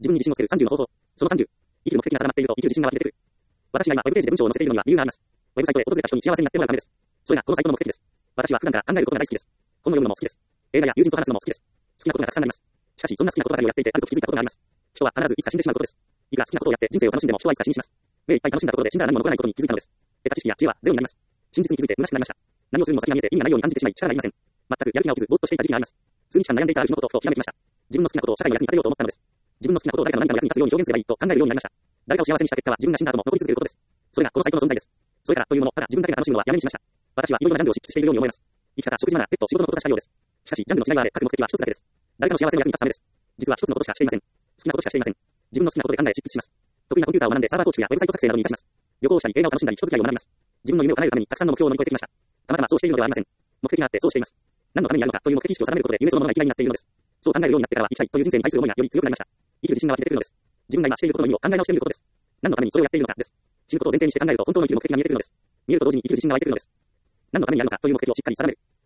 自分に自信をつける30の方法。その30。生きる目的が定まっていると生きる自信が湧き出てくる。私が今、ウェブページで文章を載せているのには理由があります。ウェブサイトへ訪れた人に幸せになってもらうためです。それがこのサイトの目的です。私は普段から考えることが大好きです。本を読むのも好きです。映画や友人と話すのも好きです。好きなことがたくさんあります。しかし、そんな好きなことばかりをやっていて、ある時気づいたことがあります。人は必ずいつか死んでしまうことです。いくら好きなことをやって人生を楽しんでも人はいつか死にします。目いっぱい楽しんだところで死んだら何も残らないことに気づいたのです。得た知識や知恵はゼロになります。真実に気づいて虚しくなりました。何をするのも先が見えて意味がないように感じてしまい力がありません。全くやる気が起きずぼーっとしていた時期があります。数日間悩んでいたある日のことをひらめきました。自分の好きなことを社会の役に立てようと思ったのです。自分の好きなことを誰かの何かの役に立つように表現すればいいと考えるようになりました。誰かを幸せにした結果は自分が死んだ後も残り続けることです。それがこのサイトの存在です。それからというもの、ただ自分だけが楽しむのはやめにしました。私はいろいろなジャンルを執筆しているように思えます。生き方、食事マナー、ペット、仕事のことがしたようです。しかし、ジャンルの違いがあれ、各目的は一つだけです。誰かの幸せの役に立つためです。実は一つのことしかしていません。好きなことしかしていません。自分の好きなことで考え執筆します。得意なコンピューターを学んでサーバー構築やウェブサイト作成などに活かします。旅行をしたり映画を楽しんだり人付き合いを学びます。自分の夢を叶えるためにたくさんの目標を乗り越えてきました。たまたまそうしているのではありません。目的があってそうしています。何のためにやるのかという目的意識を定めることで夢そのものが生きがいになっているのです。そう考えるようになってからは生きたいという人生に対する思いがより強くなりました。生きる自信が湧き出てくるのです。自分が今していることの意味を考え直してみることです。何のためにそれをやっているのかです。死ぬことを前提にして考えると本当の生きる目的が見えてくるのです。見えると同時に生きる自信が湧いてくるのです。何のためにやるのかという目的をしっかり定める。